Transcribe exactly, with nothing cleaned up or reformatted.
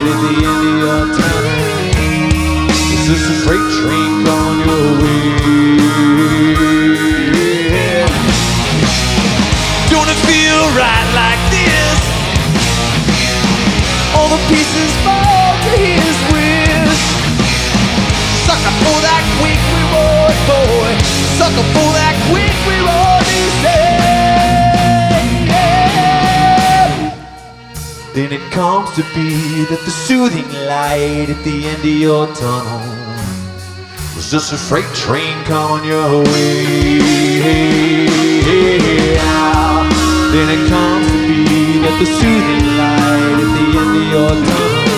at the end of your tunnel? Is this a freight train coming your way? Don't it feel right like this? All the pieces fall to his wish. Sucker for that quick reward, boy. Sucker for that quick reward, he said. Then it comes to be that the soothing light at the end of your tunnel was just a freight train coming your way. Then it comes to be that the soothing light at the end of your tunnel